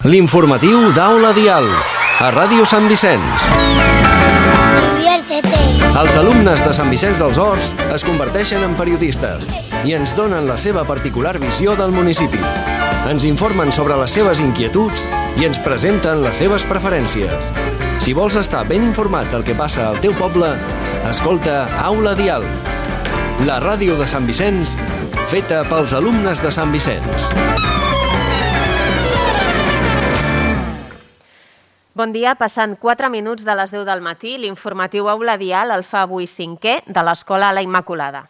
L'informatiu d'Aula Dial, a Ràdio Sant Vicenç. Els alumnes de Sant Vicenç dels Horts es converteixen en periodistes i ens donen la seva particular visió del municipi. Ens informen sobre les seves inquietuds i ens presenten les seves preferències. Si vols estar ben informat del que passa al teu poble, escolta Aula Dial, la ràdio de Sant Vicenç, feta pels alumnes de Sant Vicenç. Bon dia, passant 4 minuts de les 10 del matí, l'informatiu Aula Dial el fa avui 5è de l'Escola La Immaculada.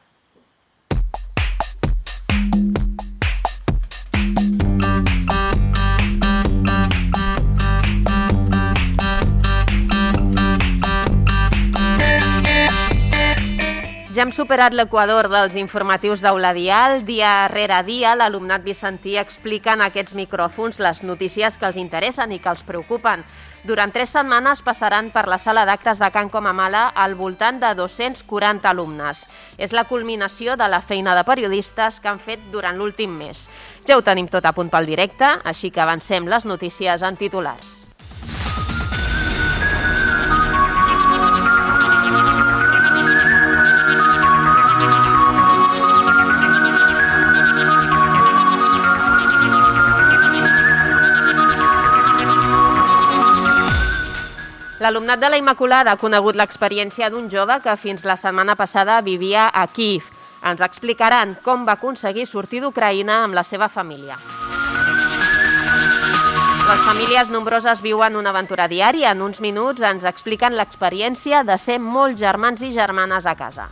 Ja hem superat l'equador dels informatius d'Aula Dial. Dia rere dia, l'alumnat vicentí explica en aquests micròfons les notícies que els interessen i que els preocupen. Durant 3 setmanes passaran per la sala d'actes de Can Comamala al voltant de 240 alumnes. És la culminació de la feina de periodistes que han fet durant l'últim mes. Ja ho tenim tot a punt pel directe, així que avancem les notícies en titulars. L'alumnat de la Immaculada ha conegut l'experiència d'un jove que fins la setmana passada vivia a Kíev. Ens explicaran com va aconseguir sortir d'Ucraïna amb la seva família. Les famílies nombroses viuen una aventura diària. En uns minuts ens expliquen l'experiència de ser molts germans i germanes a casa.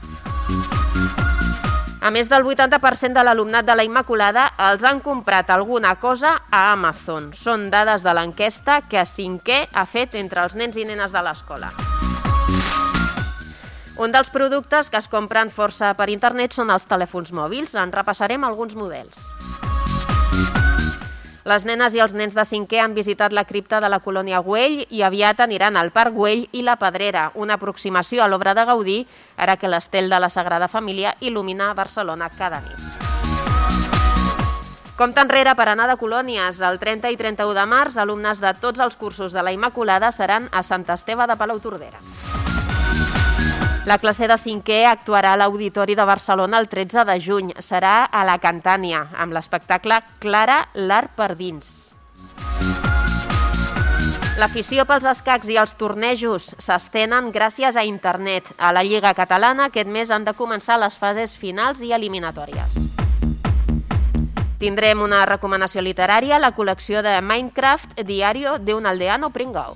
A més del 80% de l'alumnat de la Immaculada els han comprat alguna cosa a Amazon. Són dades de l'enquesta que 5è ha fet entre els nens i nenes de l'escola. Un dels productes que es compren força per internet són els telèfons mòbils. En repassarem alguns models. Les nenes i els nens de 5è han visitat la cripta de la colònia Güell i aviat aniran al Parc Güell i la Pedrera, una aproximació a l'obra de Gaudí, ara que l'estel de la Sagrada Família il·lumina Barcelona cada nit. Compte enrere per anar de colònies. El 30 i 31 de març, alumnes de tots els cursos de la Immaculada seran a Sant Esteve de Palautordera. La classe de 5è actuarà a l'Auditori de Barcelona el 13 de juny. Serà a la Cantània, amb l'espectacle Clara, l'art per dins. L'afició pels escacs i els tornejos s'estenen gràcies a internet. A la Lliga Catalana aquest mes han de començar les fases finals i eliminatòries. Tindrem una recomanació literària, la col·lecció de Minecraft, Diario de un aldeano pringao.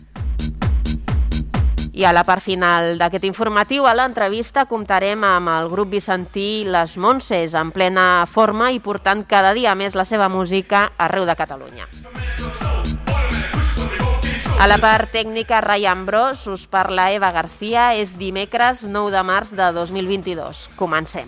I a la part final d'aquest informatiu, a l'entrevista, comptarem amb el grup vicentí Les Montses, en plena forma i portant cada dia més la seva música arreu de Catalunya. A la part tècnica, Ryan Bros, us parla Eva García. És dimecres 9 de març de 2022. Comencem.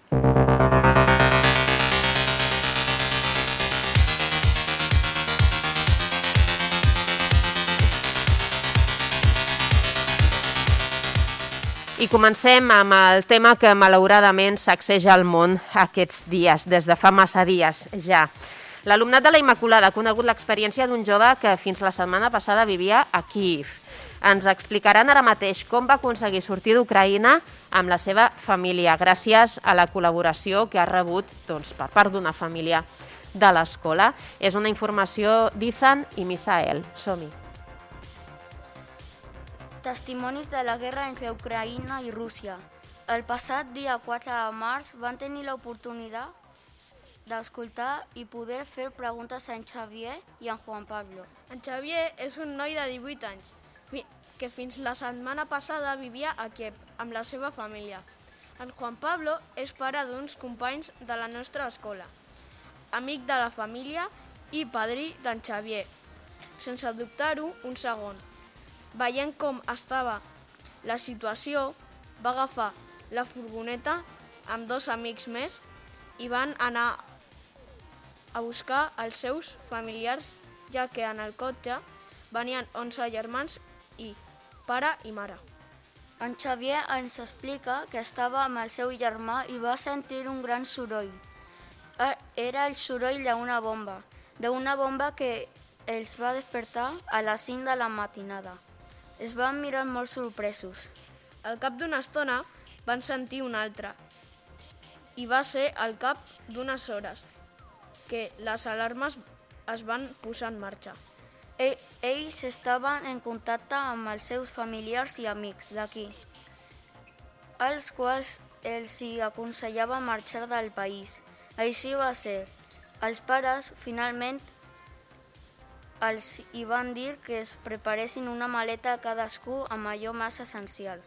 I comencem amb el tema que malauradament sacseja el món aquests dies, des de fa massa dies ja. L'alumnat de la Immaculada ha conegut l'experiència d'un jove que fins la setmana passada vivia a Kíev. Ens explicaran ara mateix com va aconseguir sortir d'Ucraïna amb la seva família, gràcies a la col·laboració que ha rebut per part d'una família de l'escola. És una informació d'Ethan i Misael. Som-hi. Testimonis de la guerra entre Ucraïna i Rússia. El passat dia 4 de març van tenir l'oportunitat d'escoltar i poder fer preguntes a en Xavier i en Juan Pablo. En Xavier és un noi de 18 anys que fins la setmana passada vivia a Kíev amb la seva família. En Juan Pablo és pare d'uns companys de la nostra escola, amic de la família i padrí d'en Xavier. Sense dubtar-ho un segon. Veient com estava la situació, va agafar la furgoneta amb 2 amics més i van anar a buscar els seus familiars, ja que en el cotxe venien 11 germans i pare i mare. En Xavier ens explica que estava amb el seu germà i va sentir un gran soroll. Era el soroll d'una bomba que els va despertar a les 5 de la matinada. Es van mirar molt sorpresos. Al cap d'una estona van sentir un altre i va ser al cap d'unes hores que les alarmes es van posar en marxa. Ells estaven en contacte amb els seus familiars i amics d'aquí, als quals els hi aconsellava marxar del país. Així va ser. Els pares, finalment, els hi van dir que es preparessin una maleta cadascú amb allò més essencial.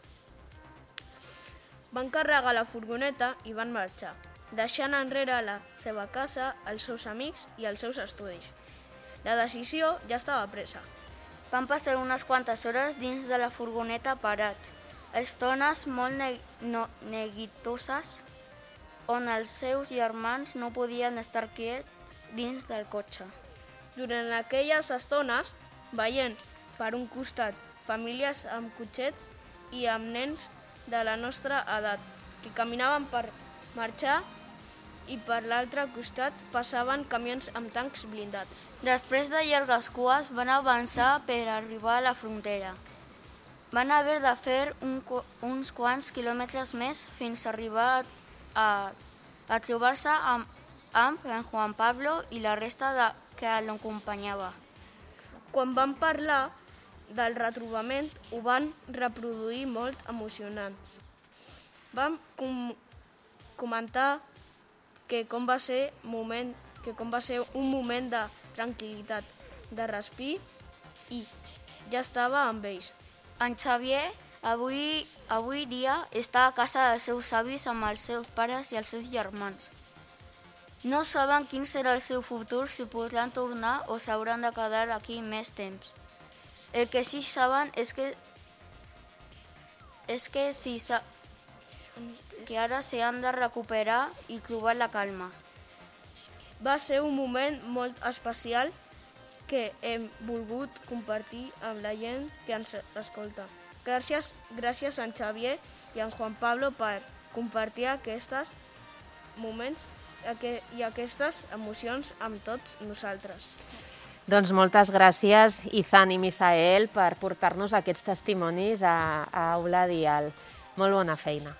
Van carregar la furgoneta i van marxar, deixant enrere la seva casa, els seus amics i els seus estudis. La decisió ja estava presa. Van passar unes quantes hores dins de la furgoneta parats, estones molt neguitoses, on els seus germans no podien estar quiets dins del cotxe. Durant aquelles estones, veient per un costat famílies amb cotxets i amb nens de la nostra edat que caminaven per marxar i per l'altre costat passaven camions amb tancs blindats. Després de llargues cues van avançar per arribar a la frontera. Van haver de fer uns quants quilòmetres més fins a arribar a trobar-se amb en Juan Pablo i la resta que l'acompanyava. Quan van parlar del retrobament, ho van reproduir molt emocionants. Van comentar que com va ser un moment de tranquil·litat, de respir i ja estava amb ells. En Xavier avui dia està a casa dels seus avis amb els seus pares i els seus germans. No saben quin serà el seu futur, si podran tornar o s'hauran de quedar aquí més temps. El que sí saben és que ara s'han de recuperar i trobar la calma. Va ser un moment molt especial que hem volgut compartir amb la gent que ens escolta. Gràcies a en Xavier i a en Juan Pablo per compartir aquests moments i aquestes emocions amb tots nosaltres. Doncs moltes gràcies, Izan i Misael, per portar-nos aquests testimonis a Aula Dial. Molt bona feina.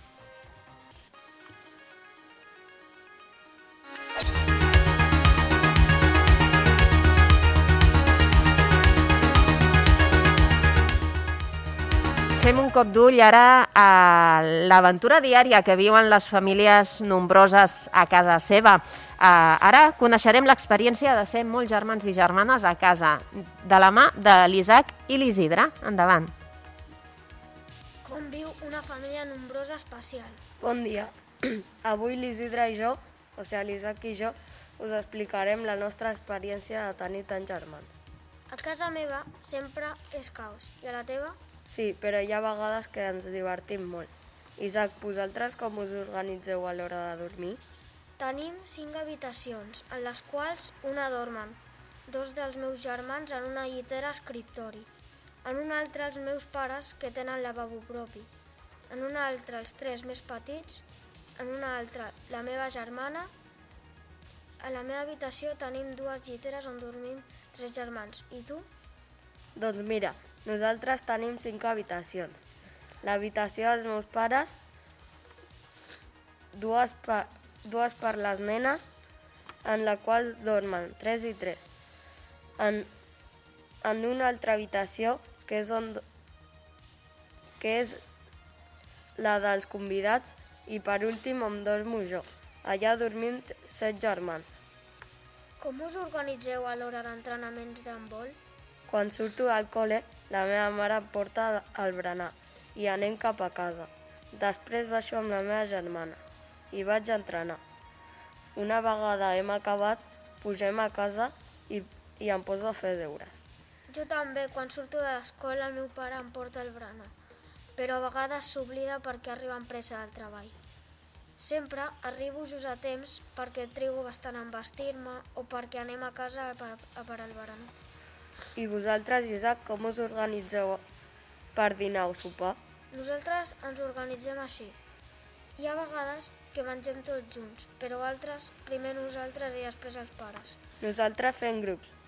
Fem un cop d'ull ara a l'aventura diària que viuen les famílies nombroses a casa seva. Ara coneixerem l'experiència de ser molts germans i germanes a casa, de la mà de l'Isaac i l'Isidre. Endavant. Com viu una família nombrosa especial? Bon dia. Avui l'Isidre i jo, o sigui l'Isaac i jo, us explicarem la nostra experiència de tenir tants germans. A casa meva sempre és caos. I a la teva? Sí, però hi ha vegades que ens divertim molt. Isaac, vosaltres com us organitzeu a l'hora de dormir? Tenim 5 habitacions, en les quals una dormen, 2 dels meus germans en una llitera escriptori, en una altra els meus pares que tenen lavabo propi, en una altra els 3 més petits, en una altra la meva germana. A la meva habitació tenim 2 lliteres on dormim 3 germans. I tu? Doncs mira, nosaltres tenim 5 habitacions. L'habitació dels meus pares, dues per les nenes, en la qual dormen 3 i 3. En una altra habitació, que és la dels convidats, i per últim on dormo jo. Allà dormim 7 germans. Com us organitzeu a l'hora d'entrenaments d'handbol? Quan surto del col·le, la meva mare em porta al berenar i anem cap a casa. Després baixo amb la meva germana i vaig a entrenar. Una vegada hem acabat, pugem a casa i em poso a fer deures. Jo també, quan surto de l'escola, el meu pare em porta al berenar, però a vegades s'oblida perquè arriba amb pressa del treball. Sempre arribo just a temps perquè trigo bastant en vestir-me o perquè anem a casa per al berenar. I vosaltres, Isaac, com us organitzeu per dinar o sopar? Nosaltres ens organitzem així. Hi ha vegades que mengem tots junts, però altres primer nosaltres i després els pares. Nosaltres fem grups,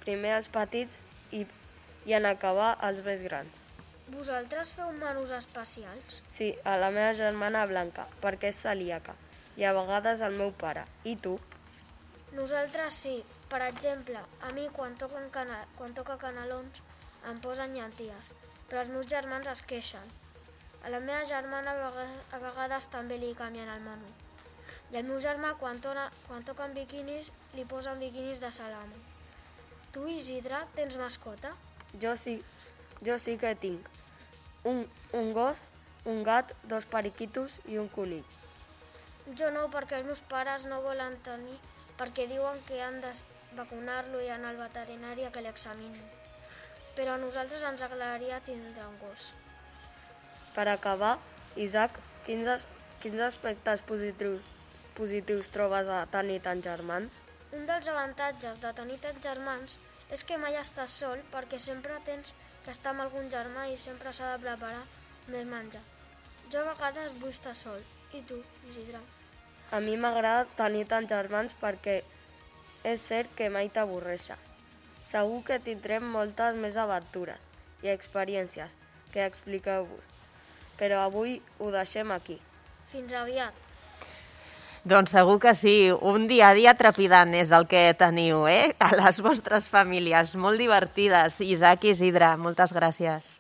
primer els petits i en acabar els més grans. Vosaltres feu menús especials? Sí, a la meva germana Blanca, perquè és celíaca, i a vegades al meu pare. I tu? Nosaltres sí. Per exemple, a mi quan toca canelons em posen llenties, però els meus germans es queixen. A la meva germana a vegades també li canvien el menú. I al meu germà quan toquen biquinis li posen biquinis de salami. Tu, Isidre, tens mascota? Jo sí que tinc. Un gos, un gat, 2 periquitos i un conill. Jo no, perquè els meus pares no volen tenir, perquè diuen que han de vacunar-lo i anar al veterinari a que l'examinin. Però a nosaltres ens agradaria tindre un gos. Per acabar, Isaac, quins aspectes positius trobes a tenir tants germans? Un dels avantatges de tenir tants germans és que mai estàs sol, perquè sempre tens que estar amb algun germà i sempre s'ha de preparar més menjar. Jo a vegades vull estar sol. I tu, Isidre? A mi m'agrada tenir tants germans perquè és cert que mai t'avorreixes. Segur que tindrem moltes més aventures i experiències que expliqueu-vos. Però avui ho deixem aquí. Fins aviat. Doncs segur que sí. Un dia a dia trepidant és el que teniu, a les vostres famílies. Molt divertides. Isaac i Isidre, moltes gràcies.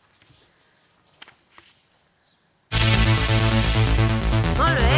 Molt bé.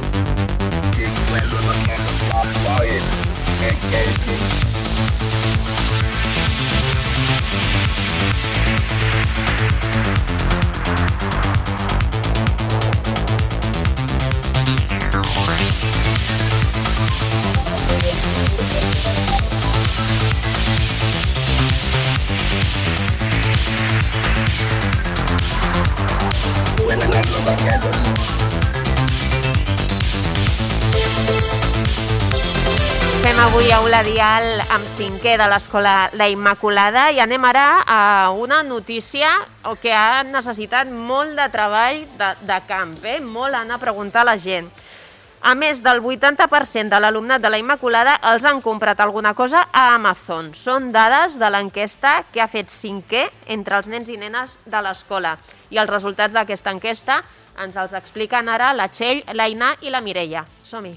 Fem avui Aula Dial amb 5è de l'Escola La Immaculada i anem ara a una notícia que ha necessitat molt de treball de camp, molt anar a preguntar a la gent. A més del 80% de l'alumnat de La Immaculada els han comprat alguna cosa a Amazon. Són dades de l'enquesta que ha fet 5è entre els nens i nenes de l'escola. I els resultats d'aquesta enquesta ens els expliquen ara la Txell, l'Aina i la Mireia. Som-hi.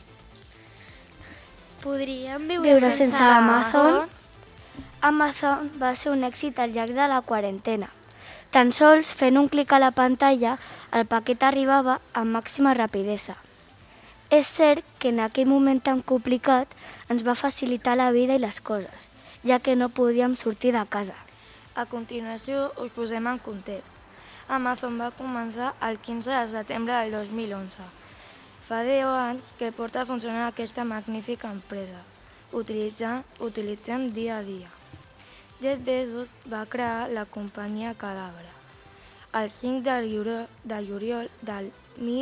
Podríem viure sense Amazon? Amazon va ser un èxit al llarg de la quarantena. Tan sols fent un clic a la pantalla, el paquet arribava amb màxima rapidesa. És cert que en aquell moment tan complicat ens va facilitar la vida i les coses, ja que no podíem sortir de casa. A continuació us posem en context. Amazon va començar el 15 de setembre del 2011. Fa 10 anys que porta funcionant aquesta magnífica empresa. Utilitzem dia a dia. Jeff Bezos va crear la companyia Cadabra el 5 de juliol del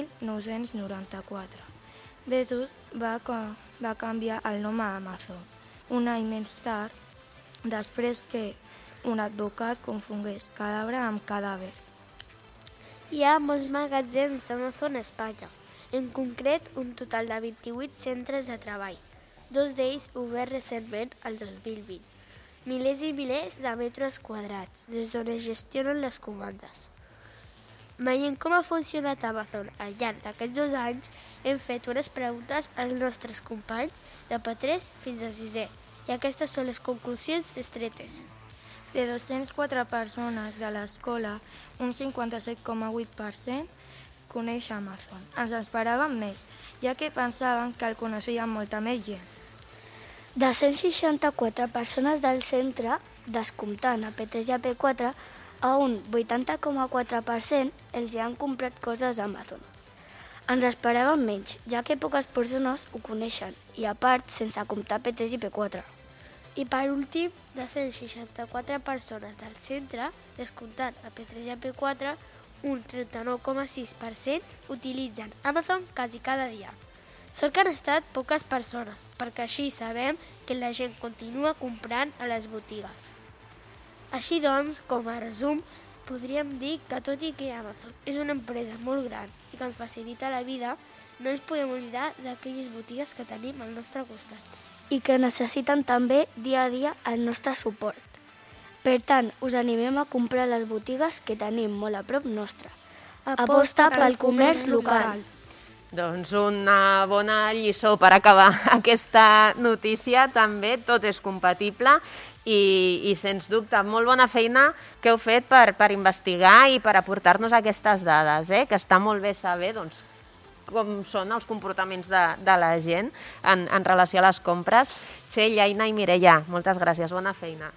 1994. Bezos va canviar el nom a Amazon un any més tard, després que un advocat confongués cadàver amb cadàver. Hi ha molts magatzems d'Amazon a Espanya, en concret un total de 28 centres de treball, 2 d'ells oberts recentment el 2020. Milers i milers de metres quadrats, des d'on es gestionen les comandes. Veient com ha funcionat Amazon al llarg d'aquests 2 anys, hem fet unes preguntes als nostres companys de P3 fins a 6è, i aquestes són les conclusions estretes. De 204 persones de l'escola, un 57,8% coneix Amazon. Ens esperàvem més, ja que pensaven que el coneixia molta més gent. De 164 persones del centre, descomptant a P3 i a P4, a un 80,4% els hi han comprat coses a Amazon. Ens esperàvem menys, ja que poques persones ho coneixen, i a part sense comptar P3 i P4. I per últim, de 164 persones del centre, descomptant a P3 i a P4, un 39,6% utilitzen Amazon quasi cada dia. Sort que han estat poques persones, perquè així sabem que la gent continua comprant a les botigues. Així doncs, com a resum, podríem dir que tot i que Amazon és una empresa molt gran i que ens facilita la vida, no ens podem oblidar d'aquelles botigues que tenim al nostre costat. i que necessiten també dia a dia el nostre suport. Per tant, us animem a comprar les botigues que tenim molt a prop nostre. Aposta pel comerç local. Doncs una bona lliçó per acabar aquesta notícia, també tot és compatible i sens dubte molt bona feina que heu fet per investigar i per aportar-nos aquestes dades, que està molt bé saber doncs, com són els comportaments de la gent en relació a les compres. Txell, Aina i Mireia, moltes gràcies, bona feina.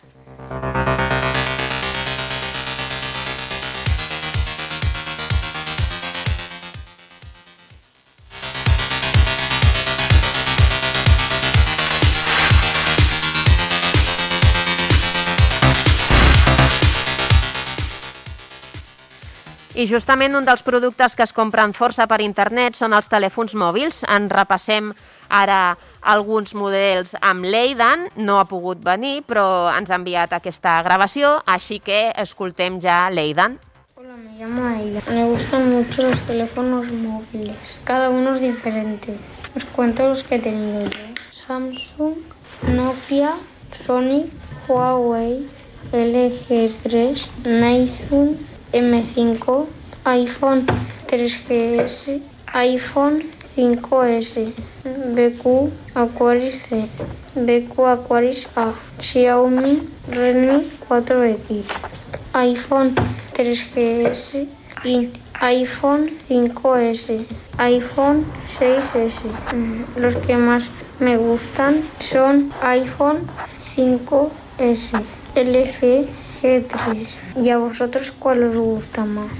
I justament un dels productes que es compren força per internet són els telèfons mòbils. En repassem ara alguns models amb l'Eidan. No ha pogut venir, però ens ha enviat aquesta gravació, així que escoltem ja l'Eidan. Hola, me llamo Aida. Me gustan mucho los teléfonos móviles. Cada uno es diferente. Os cuento los que he tenido yo. Samsung, Nokia, Sony, Huawei, LG3, Meizu, M5, iPhone 3GS, iPhone 5S, BQ Aquaris C, BQ Aquaris A, Xiaomi Redmi 4X, iPhone 3GS y iPhone 5S, iPhone 6S. Los que más me gustan son iPhone 5S, LG G3. ¿Y a vosotros cuál os gusta más?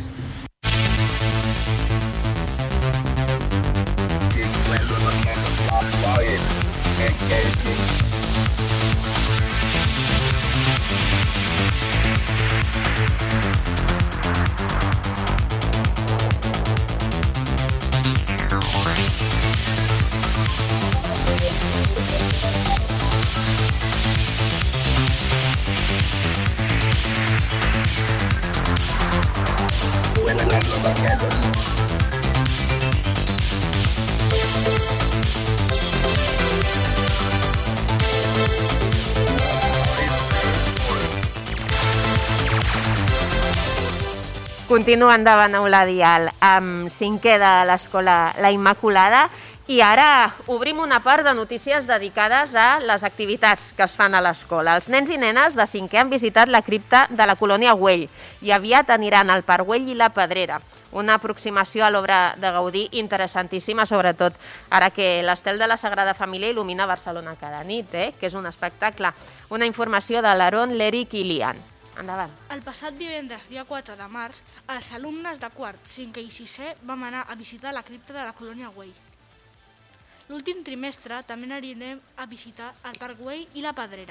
Continua endavant Euladial amb 5è de l'escola La Immaculada i ara obrim una part de notícies dedicades a les activitats que es fan a l'escola. Els nens i nenes de 5è han visitat la cripta de la colònia Güell i aviat aniran al Parc Güell i la Pedrera. Una aproximació a l'obra de Gaudí interessantíssima, sobretot ara que l'estel de la Sagrada Família il·lumina Barcelona cada nit, que és un espectacle. Una informació de l'Aaron, l'Eric i l'Ian. Endavant. El passat divendres, dia 4 de març, els alumnes de quart, 5è i 6è vam anar a visitar la cripta de la colònia Güell. L'últim trimestre també anirem a visitar el Parc Güell i la Pedrera.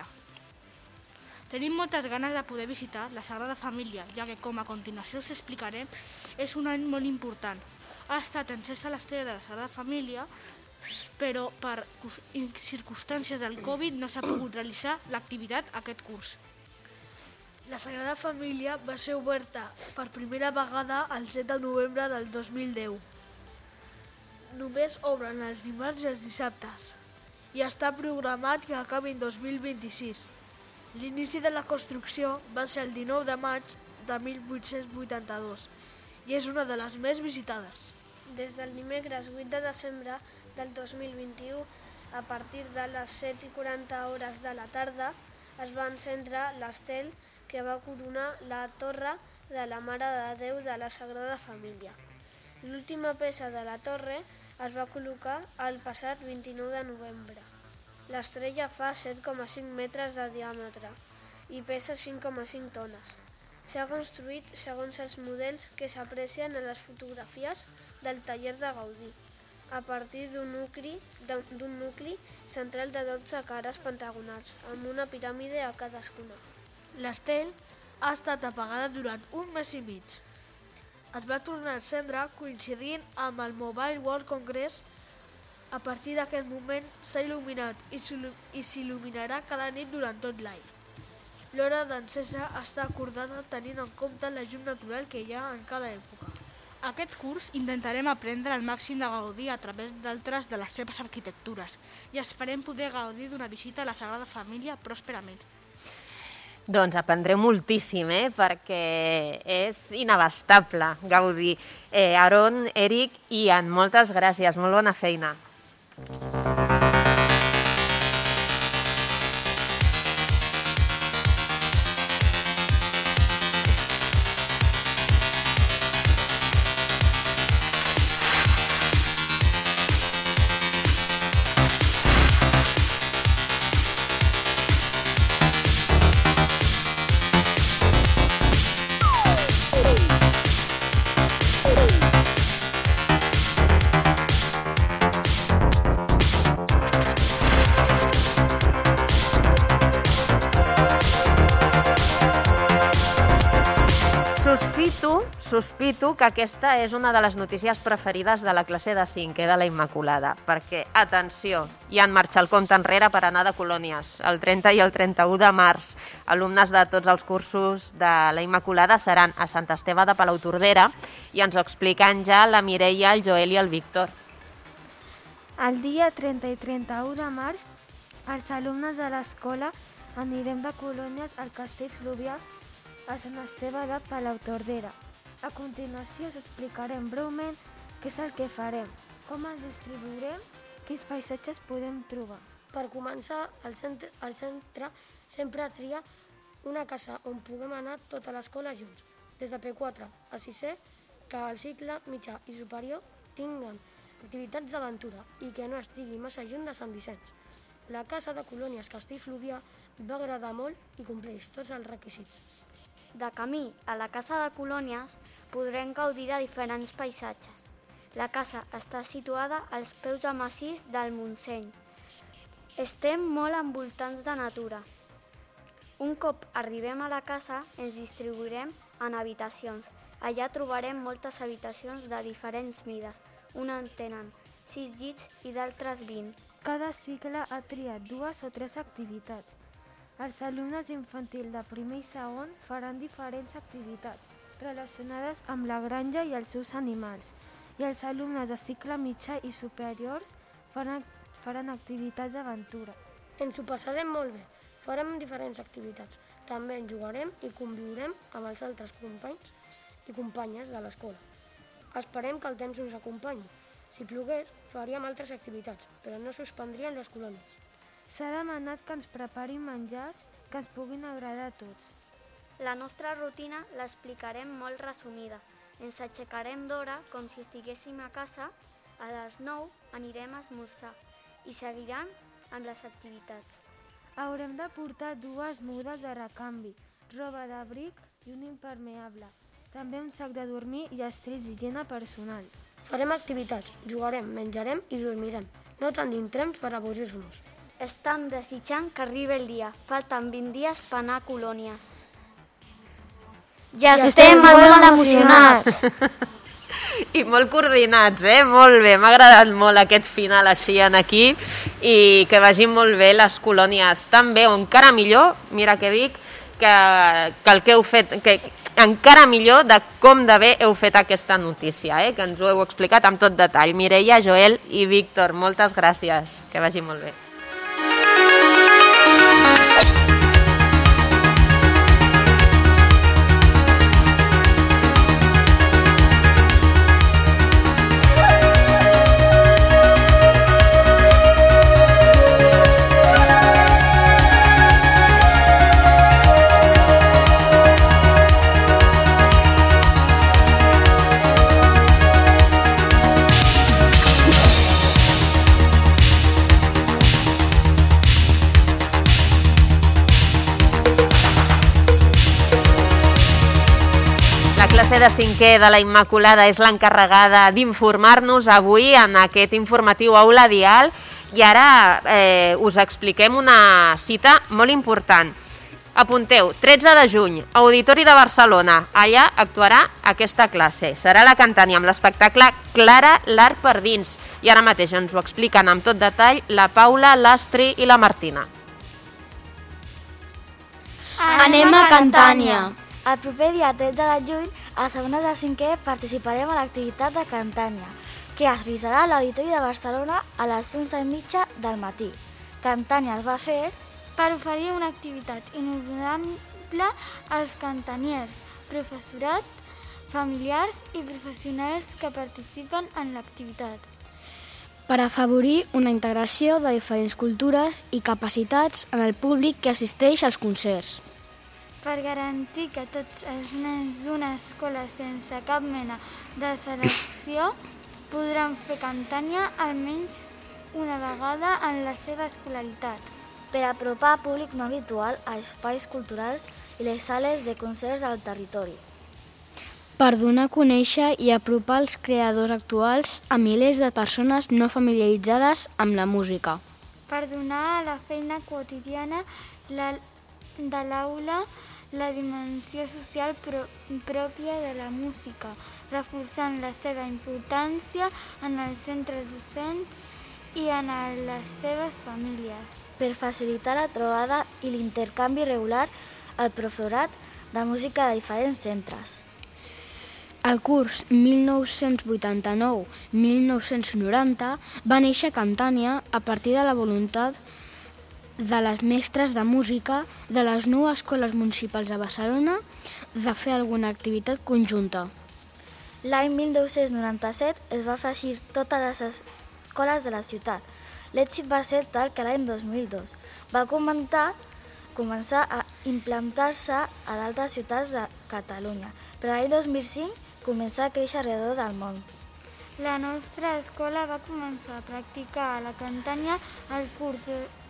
Tenim moltes ganes de poder visitar la Sagrada Família, ja que, com a continuació us explicarem, és un any molt important. Ha estat encesa l'estrella de la Sagrada Família, però per circumstàncies del Covid no s'ha pogut realitzar l'activitat aquest curs. La Sagrada Família va ser oberta per primera vegada el 7 de novembre del 2010. Només obren els dimarts i els dissabtes i està programat que acabi en 2026. L'inici de la construcció va ser el 19 de maig de 1882 i és una de les més visitades. Des del dimecres 8 de desembre del 2021, a partir de les 7:40 de la tarda, es va encendre l'estel que va coronar la torre de la Mare de Déu de la Sagrada Família. L'última peça de la torre es va col·locar el passat 29 de novembre. L'estrella fa 7,5 metres de diàmetre i pesa 5,5 tones. S'ha construït segons els models que s'aprecien en les fotografies del taller de Gaudí, a partir d'un nucli central de 12 cares pentagonals, amb una piràmide a cadascuna. L'estel ha estat apagada durant un mes i mig. Es va tornar a encendre coincidint amb el Mobile World Congress. A partir d'aquest moment s'ha il·luminat i s'il·luminarà cada nit durant tot l'any. L'hora d'encesa està acordada tenint en compte la llum natural que hi ha en cada època. Aquest curs intentarem aprendre el màxim de Gaudí a través d'altres de les seves arquitectures i esperem poder gaudir d'una visita a la Sagrada Família pròsperament. Doncs aprendreu moltíssim, perquè és inabastable gaudir. Aaron, Eric i Ian, moltes gràcies, molt bona feina. Sospito que aquesta és una de les notícies preferides de la classe de 5è de la Immaculada, perquè, atenció, ja en marxa el compte enrere per anar de colònies. El 30 i el 31 de març, alumnes de tots els cursos de la Immaculada seran a Sant Esteve de Palautordera i ens ho expliquen ja la Mireia, el Joel i el Víctor. El dia 30 i 31 de març, els alumnes de l'escola anirem de colònies al Castell Fluvià a Sant Esteve de Palautordera. A continuació us explicarem breument què és el que farem, com ens distribuirem, quins paisatges podem trobar. Per començar, el centre sempre tria una casa on puguem anar tota l'escola junts, des de P4 a 6è, que al cicle mitjà i superior tinguen activitats d'aventura i que no estigui massa lluny de Sant Vicenç. La casa de colònies Castell Fluvià va agradar molt i compleix tots els requisits. De camí a la casa de colònies podrem gaudir de diferents paisatges. La casa està situada als peus del massís del Montseny. Estem molt envoltats de natura. Un cop arribem a la casa, ens distribuirem en habitacions. Allà trobarem moltes habitacions de diferents mides. Una en tenen 6 llits i d'altres 20. Cada cicle ha triat 2 o 3 activitats. Els alumnes infantil de primer i segon faran diferents activitats relacionades amb la granja i els seus animals, i els alumnes de cicle mitjà i superiors faran activitats d'aventura. Ens ho passarem molt bé, farem diferents activitats. També en jugarem i conviurem amb els altres companys i companyes de l'escola. Esperem que el temps ens acompanyi. Si plogués, faríem altres activitats, però no suspendríem les colònies. S'ha demanat que ens preparin menjars que ens puguin agradar a tots. La nostra rutina l'explicarem molt resumida. Ens aixecarem d'hora com si estiguéssim a casa, a les 9 anirem a esmorzar i seguirem amb les activitats. Haurem de portar 2 mudes de recanvi, roba d'abric i un impermeable, també un sac de dormir i estrells d'higiene personal. Farem activitats, jugarem, menjarem i dormirem. No tenim temps per avorrir-nos. Estem desitjant que arribi el dia. Falten 20 dies per anar a colònies. Ja estem molt emocionats! I molt coordinats, Molt bé, m'ha agradat molt aquest final així en equip i que vagin molt bé les colònies també, o encara millor, mira què dic, que el que heu fet, que encara millor de com de bé heu fet aquesta notícia, que ens ho heu explicat amb tot detall. Mireia, Joel i Víctor, moltes gràcies, que vagi molt bé. La classe de 5è de la Immaculada és l'encarregada d'informar-nos avui en aquest informatiu Aula Dial i ara us expliquem una cita molt important. Apunteu, 13 de juny, Auditori de Barcelona. Allà actuarà aquesta classe. Serà la cantant i amb l'espectacle Clara, l'art per dins. I ara mateix ens ho expliquen amb tot detall la Paula, l'Astri i la Martina. Anem a Cantània. El proper dia 13 de juny A segones de 5è participarem a l'activitat de Cantània, que es realitzarà a l'Auditori de Barcelona a les 11:30 del matí. Cantània es va fer per oferir una activitat inolvidable als cantaniers, professorat, familiars i professionals que participen en l'activitat. Per afavorir una integració de diferents cultures i capacitats en el públic que assisteix als concerts. Per garantir que tots els nens d'una escola sense cap mena de selecció podran fer Cantània almenys una vegada en la seva escolaritat. Per apropar públic no habitual a espais culturals i les sales de concerts al territori. Per donar a conèixer i apropar els creadors actuals a milers de persones no familiaritzades amb la música. Per donar a la feina quotidiana de l'aula la dimensió social pròpia de la música, reforçant la seva importància en els centres docents i en les seves famílies. Per facilitar la trobada i l'intercanvi regular al professorat de música de diferents centres. El curs 1989-1990 va néixer a Cantània a partir de la voluntat de les mestres de música de les 9 escoles municipals de Barcelona de fer alguna activitat conjunta. L'any 1997 es va afegir totes les escoles de la ciutat. L'èxit va ser tal que l'any 2002 va començar a implantar-se a d'altres ciutats de Catalunya, però l'any 2005 començar a créixer arreu del món. La nostra escola va començar a practicar la Cantània al curs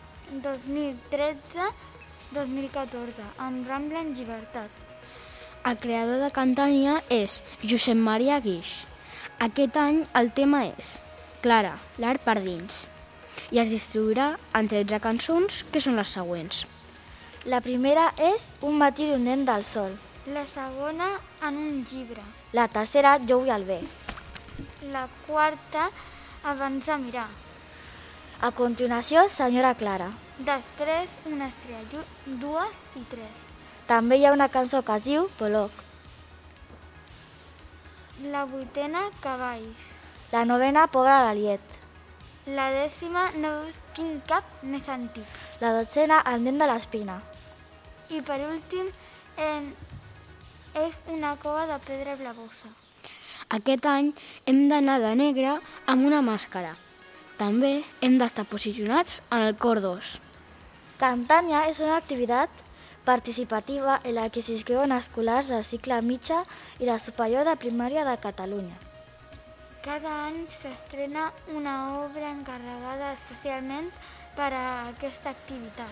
2013-2014 amb Rambla en Llibertat. El creador de Cantània és Josep Maria Guix. Aquest any el tema és Clara, l'art per dins, i es distribuirà en 13 cançons, que són les següents. La primera és Un matí llunyent del sol. La segona, En un llibre. La tercera, Jo vull el bé. La quarta, Abans de mirar. A continuació, Senyora Clara. Després, Una estrella, 2 i 3. També hi ha una cançó que es diu Pollock. La vuitena, Cavalls. La novena, Pobra l'Aliet. La 10ª, No veus quin cap més antic. La 12ª, El nen de l'espina. I per últim, és una cova de pedra blavosa. Aquest any hem d'anar de negre amb una màscara. També hem d'estar posicionats en el cor 2. Cantània és una activitat participativa en la que s'inscriuen escolars del cicle mitjà i de superior de primària de Catalunya. Cada any s'estrena una obra encarregada especialment per a aquesta activitat.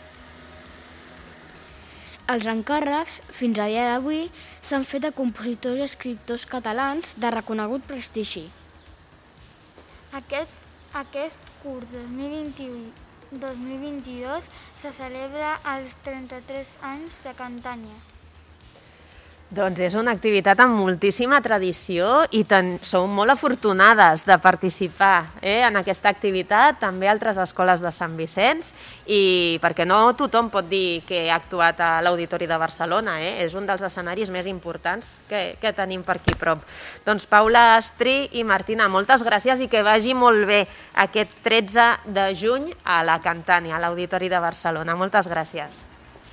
Els encàrrecs, fins a dia d'avui, s'han fet a compositors i escriptors catalans de reconegut prestigi. Aquest curs 2021-2022 se celebra als 33 anys de Cantània. Doncs és una activitat amb moltíssima tradició i sou molt afortunades de participar en aquesta activitat, també altres escoles de Sant Vicenç, i perquè no tothom pot dir que ha actuat a l'Auditori de Barcelona, és un dels escenaris més importants que tenim per aquí prop. Doncs Paula Astrí i Martina, moltes gràcies i que vagi molt bé aquest 13 de juny a la Cantània, a l'Auditori de Barcelona. Moltes gràcies.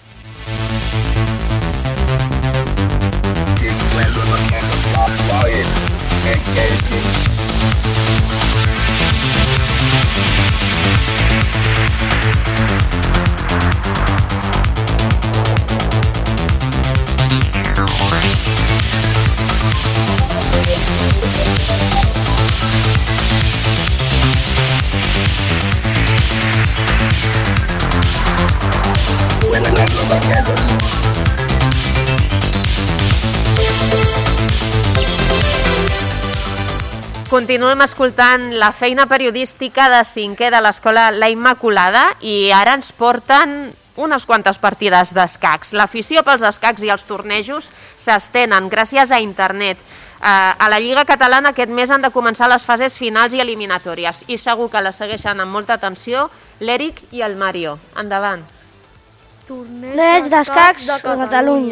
Continuem escoltant la feina periodística de 5è de l'Escola La Immaculada i ara ens porten unes quantes partides d'escacs. L'afició pels escacs i els tornejos s'estenen gràcies a internet. A la Lliga Catalana aquest mes han de començar les fases finals i eliminatòries i segur que les segueixen amb molta atenció l'Eric i el Mario. Endavant. Torneig d'escacs de Catalunya.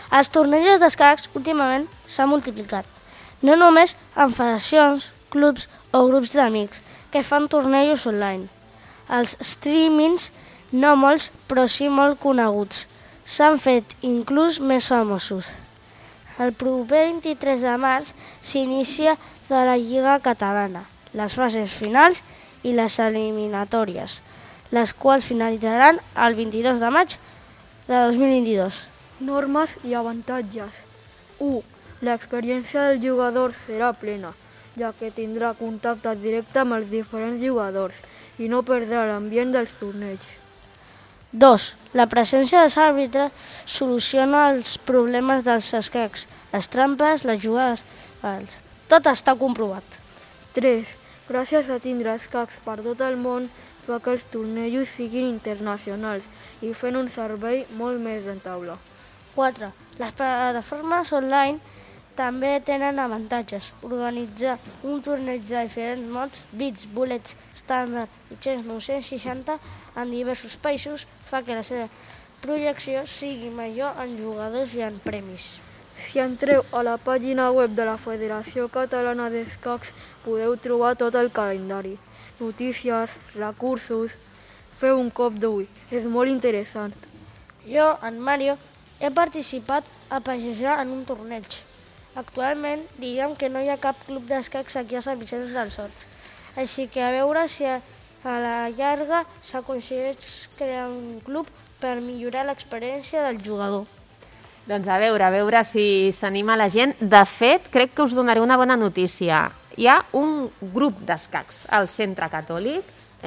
Els tornejos d'escacs últimament s'han multiplicat, no només en federacions, clubs o grups d'amics que fan tornejos online. Els streamings, no molts, però sí molt coneguts, s'han fet inclús més famosos. El proper 23 de març s'inicia de la Lliga Catalana, les fases finals i les eliminatòries, les quals finalitzaran el 22 de maig de 2022. Normes i avantatges. 1. L'experiència del jugador serà plena, ja que tindrà contacte directe amb els diferents jugadors i no perdrà l'ambient dels torneigs. 2. La presència dels àrbitres soluciona els problemes dels escacs, les trampes, les jugades. Tot està comprovat. 3. Gràcies a tindre escacs per tot el món, fa que els tornejos siguin internacionals i fent un servei molt més rentable. 4. Les plataformes online també tenen avantatges. Organitzar un torneig de diferents mods, bits, bullets, estàndard i 960 en diversos països fa que la seva projecció sigui major en jugadors i en premis. Si entreu a la pàgina web de la Federació Catalana d'Escacs podeu trobar tot el calendari, notícies, recursos. Feu un cop d'ull, és molt interessant. Jo, en Mario, he participat a passejar en un torneig. Actualment diríem que no hi ha cap club d'escacs aquí a Sant Vicenç dels Horts, així que a veure si a la llarga s'aconsegueix crear un club per millorar l'experiència del jugador. Doncs a veure si s'anima la gent. De fet, crec que us donaré una bona notícia. Hi ha un grup d'escacs al Centre Catòlic,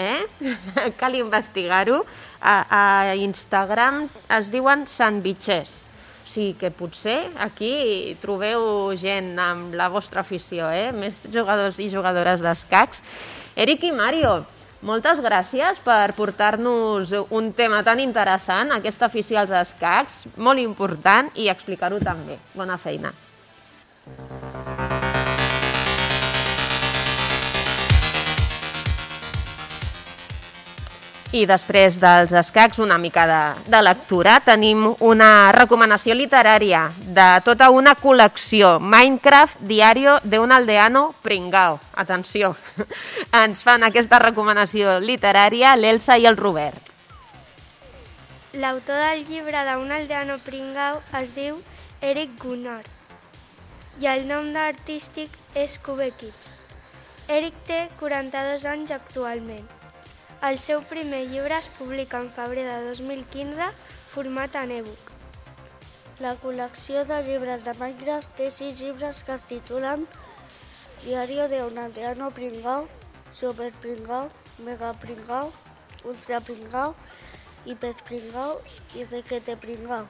cal investigar-ho. A Instagram es diuen sandvitxers. O sigui que potser aquí trobeu gent amb la vostra afició, més jugadors i jugadores d'escacs. Eric i Mario, moltes gràcies per portar-nos un tema tan interessant, aquesta afició als escacs, molt important, i explicar-ho també. Bona feina. I després dels escacs, una mica de lectura, tenim una recomanació literària de tota una col·lecció, Minecraft, Diario de un aldeano pringao. Atenció, ens fan aquesta recomanació literària l'Elsa i el Robert. L'autor del llibre d'un aldeano pringao es diu Eric Gunnar i el nom artístic és Cube Kids. Eric té 42 anys actualment. El seu primer llibre es publica en febrer de 2015, format en e-book. La col·lecció de llibres de Minecraft té 6 llibres que es titulen Diario de un aldeano pringao, Super pringao, Mega pringao, Ultra pringao, Hiper pringao i Requete pringao.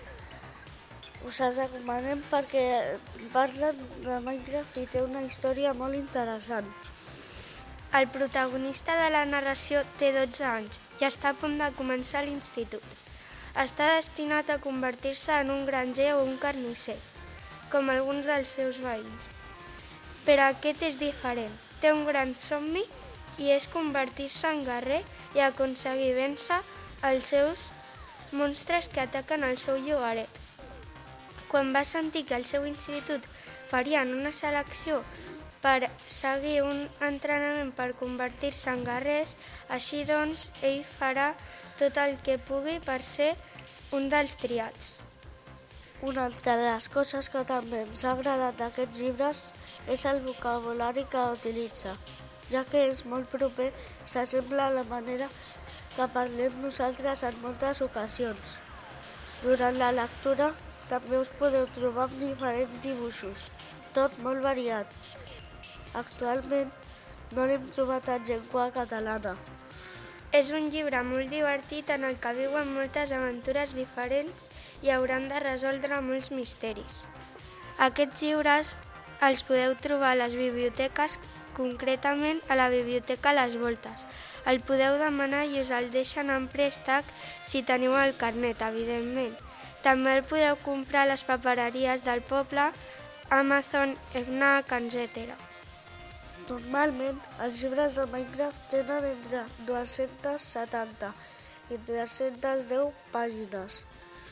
Us els recomanem perquè parlen de Minecraft i té una història molt interessant. El protagonista de la narració té 12 anys i està a punt de començar l'institut. Està destinat a convertir-se en un granger o un carnisser, com alguns dels seus veïns. Però aquest és diferent. Té un gran somni i és convertir-se en guerrer i aconseguir vèncer els seus monstres que ataquen el seu llogaret. Quan va sentir que al seu institut farien una selecció per seguir un entrenament per convertir-se en guerrers, així doncs ell farà tot el que pugui per ser un dels triats. Una altra de les coses que també ens ha agradat d'aquests llibres és el vocabulari que utilitza, ja que és molt proper, s'assembla a la manera que parlem nosaltres en moltes ocasions. Durant la lectura també us podeu trobar amb diferents dibuixos, tot molt variat. Actualment no l'hem trobat en llengua catalana. És un llibre molt divertit en el que viuen moltes aventures diferents i hauran de resoldre molts misteris. Aquests llibres els podeu trobar a les biblioteques, concretament a la Biblioteca Les Voltes. El podeu demanar i us el deixen en préstec si teniu el carnet, evidentment. També el podeu comprar a les papereries del poble, Amazon, Fnac, etc. Normalment, els llibres de Minecraft tenen entre 270 i 310 pàgines.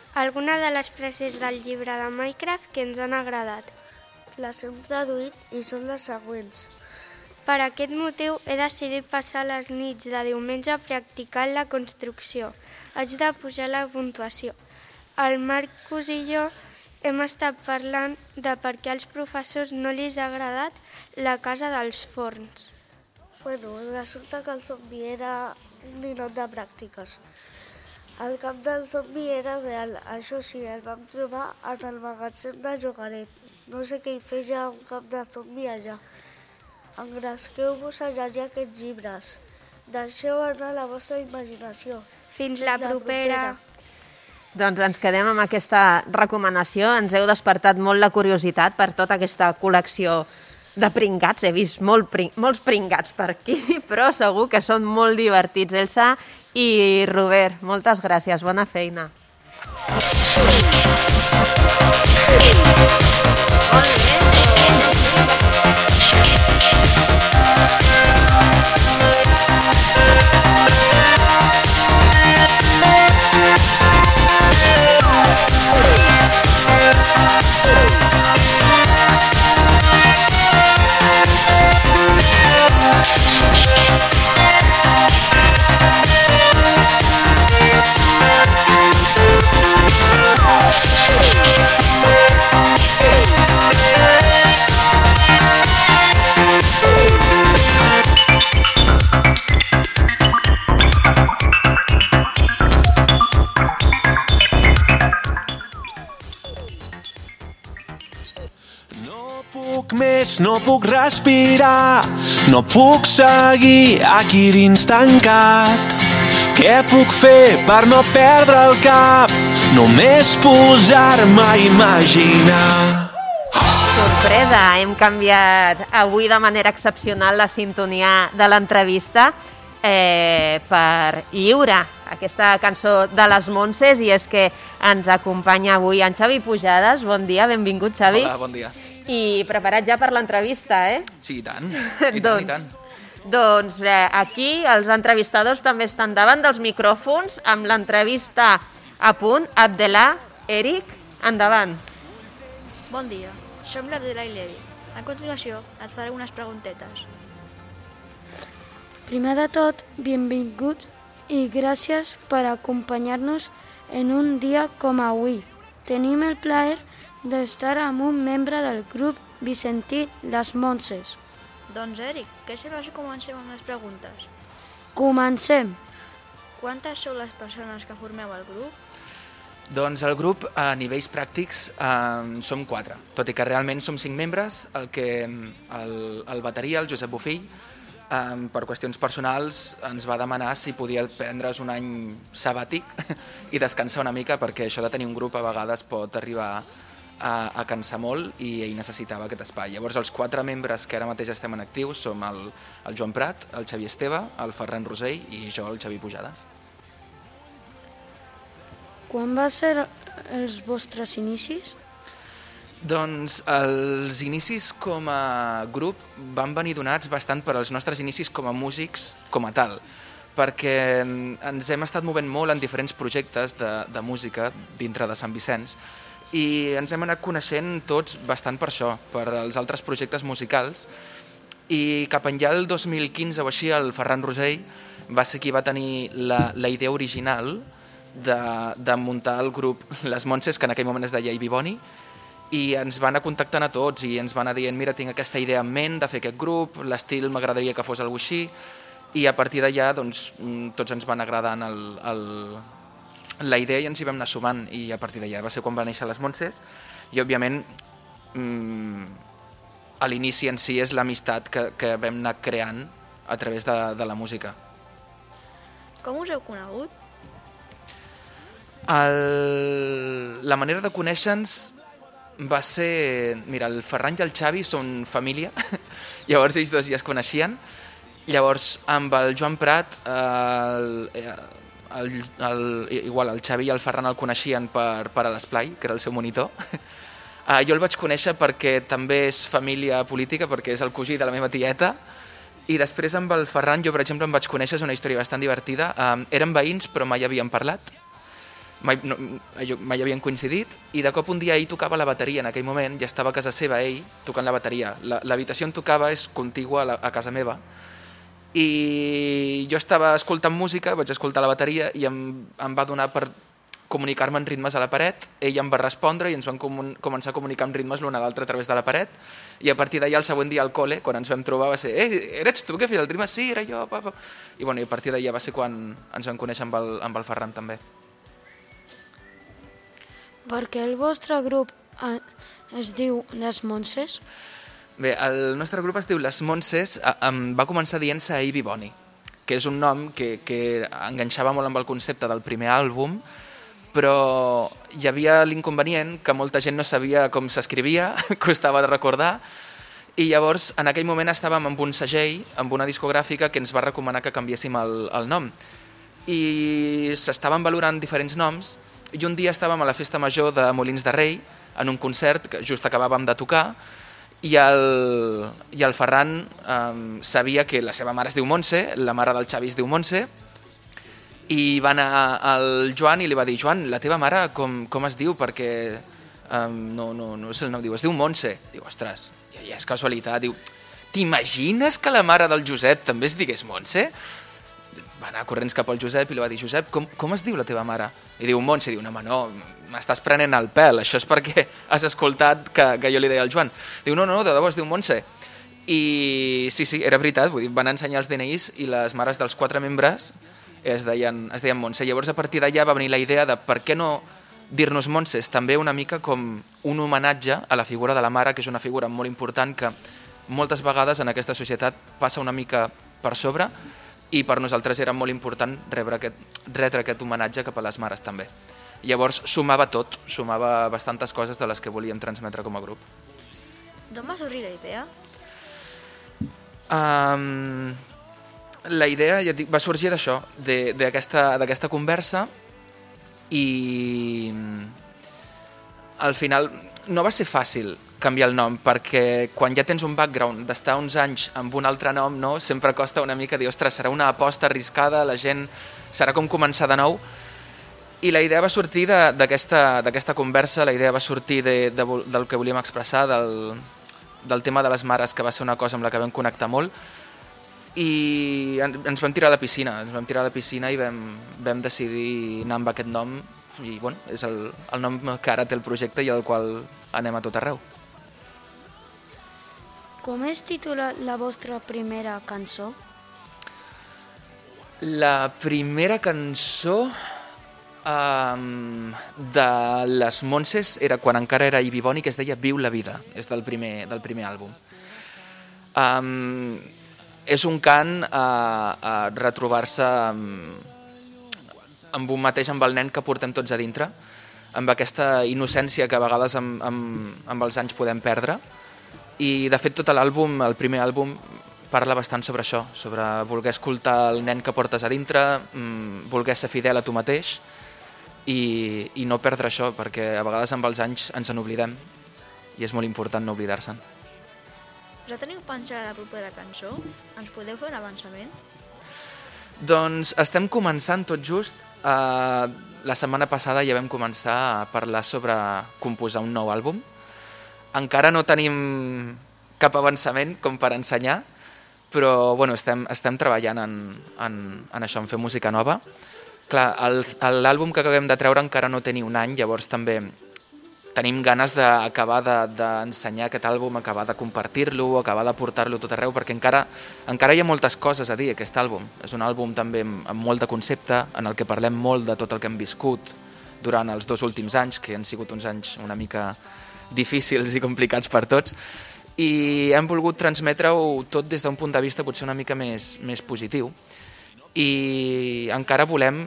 alguna de les frases del llibre de Minecraft que ens han agradat. Les hem traduït i són les següents. Per aquest motiu he decidit passar les nits de diumenge practicant la construcció. Haig de pujar la puntuació. El Marcus i jo hem estat parlant de per què als professors no els ha agradat la casa dels forns. Bueno, resulta que el zombi era un ninot de pràctiques. El cap del zombi era real, això sí, el vam trobar en el magatzem de Llogaret. No sé què hi feia un cap de zombi allà. Engresqueu-vos a llegir aquests llibres. Deixeu anar la vostra imaginació. Fins la propera. Doncs ens quedem amb aquesta recomanació. Ens heu despertat molt la curiositat per tota aquesta col·lecció de pringats. He vist molts pringats per aquí, però segur que són molt divertits. Elsa i Robert, moltes gràcies. Bona feina. No puc respirar, no puc seguir aquí dins tancat. Què puc fer per no perdre el cap? Només posar-me a imaginar. Sorpresa, hem canviat avui de manera excepcional la sintonia de l'entrevista per Lliure, aquesta cançó de les Montses, i és que ens acompanya avui en Xavi Pujades. Bon dia, benvingut, Xavi. Hola, bon dia. I preparat ja per l'entrevista, eh? Sí, i tant. I tant. Doncs aquí els entrevistadors també estan davant dels micròfons amb l'entrevista a punt. Abdelà, Eric, endavant. Bon dia, som l'Abdelà i l'Eric. A continuació et faré unes preguntetes. Primer de tot, benvinguts i gràcies per acompanyar-nos en un dia com avui. Tenim el plaer d'estar amb un membre del grup Vicentí Les Montses. Doncs, Eric, què sembla si comencem amb les preguntes? Comencem. Quantes sou les persones que formeu el grup? Doncs el grup, a nivells pràctics, som 4. Tot i que realment som 5 membres, el bateria, el Josep Bofill, per qüestions personals ens va demanar si podia prendre's un any sabàtic i descansar una mica, perquè això de tenir un grup a vegades pot arribar a cansar molt i ell necessitava aquest espai. Llavors els 4 membres que ara mateix estem en actius som el Joan Prat, el Xavi Esteve, el Ferran Rosell i jo, el Xavi Pujades. Quan va ser els vostres inicis? Doncs els inicis com a grup van venir donats bastant per als nostres inicis com a músics com a tal, perquè ens hem estat movent molt en diferents projectes de música dintre de Sant Vicenç i ens hem anat coneixent tots bastant per això, per als altres projectes musicals, i cap enllà el 2015 o així el Ferran Rosell va ser qui va tenir la idea original de muntar el grup Les Montses, que en aquell moment es deia Ibi Boni, i ens va anar contactant a tots i ens va anar dient mira, tinc aquesta idea en ment de fer aquest grup, l'estil m'agradaria que fos alguna així, i a partir d'allà doncs, tots ens van agradant la idea i ens hi vam anar sumant, i a partir d'allà va ser quan va néixer Les Montses, i òbviament a l'inici en si és l'amistat que vam anar creant a través de la música. Com us heu conegut? La manera de conèixer-nos va ser... Mira, el Ferran i el Xavi són família, llavors ells dos ja es coneixien. Llavors, amb el Joan Prat, igual el Xavi i el Ferran el coneixien per a l'Esplai, que era el seu monitor. Jo el vaig conèixer perquè també és família política, perquè és el cosí de la meva tieta. I després amb el Ferran, jo per exemple em vaig conèixer, és una història bastant divertida. Érem veïns però mai havíem parlat. mai havien coincidit, i de cop un dia ell tocava la bateria en aquell moment, ja estava a casa seva ell tocant la bateria. L'habitació on tocava és contigua a casa meva, i jo estava escoltant música, vaig escoltar la bateria i em va donar per comunicar-me en ritmes a la paret, ell em va respondre i ens vam començar a comunicar en ritmes l'un a l'altre a través de la paret, i a partir d'allà el següent dia al col·le, quan ens vam trobar, va ser eres tu que feies el ritme? Sí, era jo, papa. I a partir d'allà va ser quan ens vam conèixer amb el Ferran també. Per què el vostre grup es diu Les Montses? Bé, el nostre grup es diu Les Montses, va començar dient-se Ivy Bonnie, que és un nom que enganxava molt amb el concepte del primer àlbum, però hi havia l'inconvenient que molta gent no sabia com s'escrivia, costava de recordar, i llavors en aquell moment estàvem amb un segell, amb una discogràfica que ens va recomanar que canviéssim el nom. I s'estaven valorant diferents noms, i un dia estàvem a la festa major de Molins de Rei, en un concert que just acabàvem de tocar, i el Ferran sabia que la seva mare es diu Montse, la mare del Xavi es diu Montse, i va anar al Joan i li va dir: Joan, la teva mare com es diu? Perquè no sé el nom. Diu, es diu Montse. Diu, ostres, ja és casualitat. Diu, t'imagines que la mare del Josep també es digués Montse? Va anar corrents cap al Josep i li va dir: Josep, com es diu la teva mare? I diu, Montse. Diu, no, m'estàs prenent el pèl, això és perquè has escoltat que jo li deia al Joan. Diu, no, de debò es diu Montse. I sí, era veritat, vull dir, van ensenyar els DNIs i les mares dels 4 membres es deien Montse. Llavors a partir d'allà va venir la idea de per què no dir-nos Montses, també una mica com un homenatge a la figura de la mare, que és una figura molt important que moltes vegades en aquesta societat passa una mica per sobre, i per nosaltres era molt important retre aquest homenatge cap a les mares també. Llavors sumava tot, sumava bastantes coses de les que volíem transmetre com a grup. D'on va sorgir la idea? La idea, ja dic, va sorgir d'això, d'aquesta conversa, i al final no va ser fàcil canviar el nom, perquè quan ja tens un background d'estar uns anys amb un altre nom, no? Sempre costa una mica dir, ostres, serà una aposta arriscada, la gent serà com començar de nou, i la idea va sortir d'aquesta conversa, la idea va sortir del que volíem expressar, del tema de les mares, que va ser una cosa amb la que vam connectar molt, i ens vam tirar a la piscina i vam decidir anar amb aquest nom, i bueno, és el nom que ara té el projecte i el qual anem a tot arreu. Com es titula la vostra primera cançó? La primera cançó de Les Montses era quan encara era Ivy Bonnie, que es deia Viu la vida, és del primer àlbum. És un cant a retrobar-se amb un mateix, amb el nen que portem tots a dintre, amb aquesta innocència que a vegades amb els anys podem perdre, i de fet tot l'àlbum, el primer àlbum, parla bastant sobre això, sobre voler escoltar el nen que portes a dintre, voler ser fidel a tu mateix i no perdre això, perquè a vegades amb els anys ens n'oblidem i és molt important no oblidar-se'n. Ja teniu pensada la propera cançó? Ens podeu fer un avançament? Doncs estem començant tot just. La setmana passada ja vam començar a parlar sobre composar un nou àlbum. Encara no tenim cap avançament com per ensenyar, però bueno, estem treballant en això, en fer música nova. Clar, l'àlbum que acabem de treure encara no té ni un any, llavors també tenim ganes d'acabar d'ensenyar aquest àlbum, acabar de compartir-lo, acabar de portar-lo tot arreu, perquè encara hi ha moltes coses a dir, aquest àlbum. És un àlbum també amb molt de concepte, en el que parlem molt de tot el que hem viscut durant els 2 últims anys, que han sigut uns anys una mica difícils i complicats per tots, i hem volgut transmetre-ho tot des d'un punt de vista potser una mica més positiu. I encara volem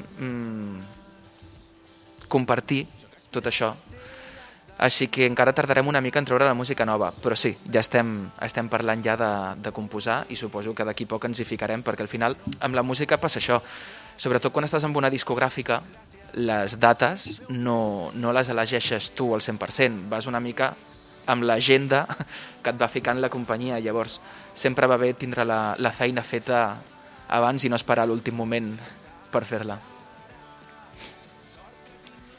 compartir tot això. Així que encara tardarem una mica en treure la música nova, però sí, ja estem parlant ja de composar i suposo que d'aquí poc ens hi ficarem, perquè al final amb la música passa això. Sobretot quan estàs amb una discogràfica, les dates no les elegeixes tu al 100%, vas una mica amb l'agenda que et va ficant la companyia, llavors sempre va bé tindre la feina feta abans i no esperar l'últim moment per fer-la.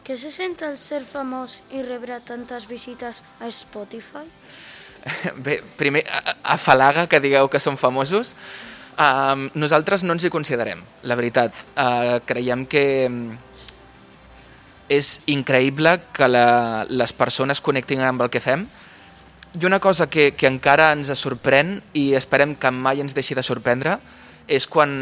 Què se sent el ser famós i rebre tantes visites a Spotify? Bé, primer, afalaga que digueu que som famosos. Nosaltres no ens hi considerem, la veritat. Creiem que és increïble que les persones connectin amb el que fem. I una cosa que encara ens sorprèn i esperem que mai ens deixi de sorprendre és quan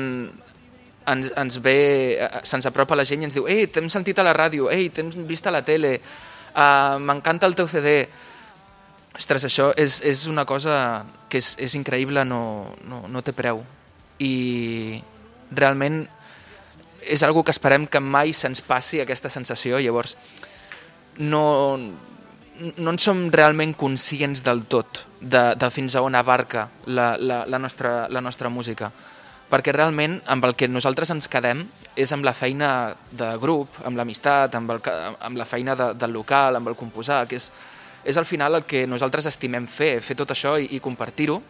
se'ns apropa la gent i ens diu «Ei, t'hem sentit a la ràdio, ei, t'hem vist a la tele, m'encanta el teu CD». Ostres, això és una cosa que és increïble, no té preu. I realment és algo que esperem que mai se'ns passi aquesta sensació. Llavors, no en som realment conscients del tot de fins a on abarca la nostra música. Perquè realment amb el que nosaltres ens quedem és amb la feina de grup, amb l'amistat, amb la feina del local, amb el composar, que és al final el que nosaltres estimem fer tot això i compartir-ho.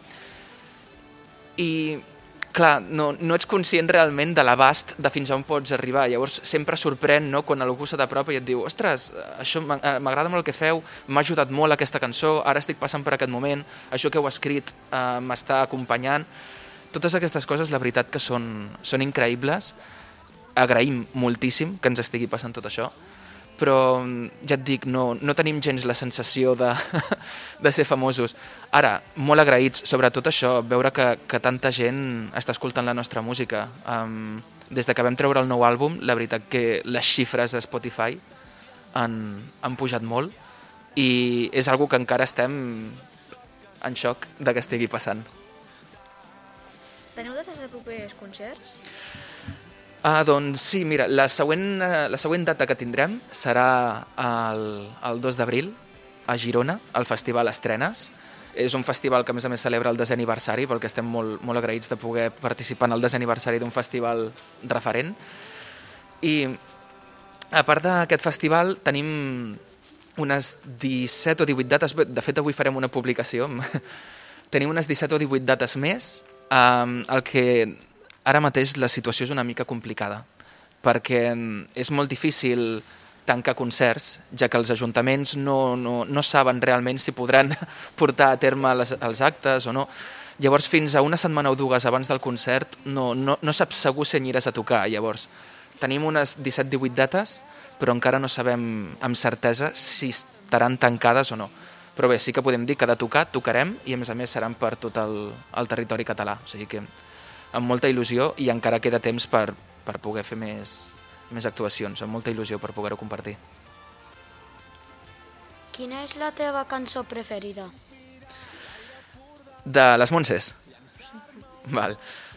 I clar, no ets conscient realment de l'abast de fins a on pots arribar. Llavors sempre sorprèn, no?, quan algú se t'apropa i et diu «Ostres, això m'agrada molt el que feu, m'ha ajudat molt aquesta cançó, ara estic passant per aquest moment, això que heu escrit m'està acompanyant». Totes aquestes coses, la veritat que són increïbles. Agraïm moltíssim que ens estigui passant tot això, però ja et dic, no tenim gens la sensació de ser famosos. Ara, molt agraïts sobre tot això, veure que tanta gent està escoltant la nostra música. Des de que vam treure el nou àlbum, la veritat que les xifres a Spotify han pujat molt i és algo que encara estem en xoc de que estigui passant. Teniu dates de propers concerts? Doncs sí, mira, la següent data que tindrem serà el 2 d'abril a Girona, al Festival Estrenes. És un festival que a més celebra el 10è aniversari, perquè estem molt agraïts de poder participar en el 10è aniversari d'un festival referent. I a part d'aquest festival tenim unes 17 o 18 dates, de fet avui farem una publicació, tenim unes 17 o 18 dates més, el que ara mateix la situació és una mica complicada, perquè és molt difícil tancar concerts, ja que els ajuntaments no saben realment si podran portar a terme els actes o no. Llavors, fins a una setmana o dues abans del concert no saps segur si aniràs a tocar. Llavors, tenim unes 17-18 dates, però encara no sabem amb certesa si estaran tancades o no. Però bé, sí que podem dir que de tocar, tocarem, i a més seran per tot el territori català. O sigui que amb molta il·lusió, i encara queda temps per poder fer més actuacions, amb molta il·lusió per poder-ho compartir. Quina és la teva cançó preferida? De les Montses? Val.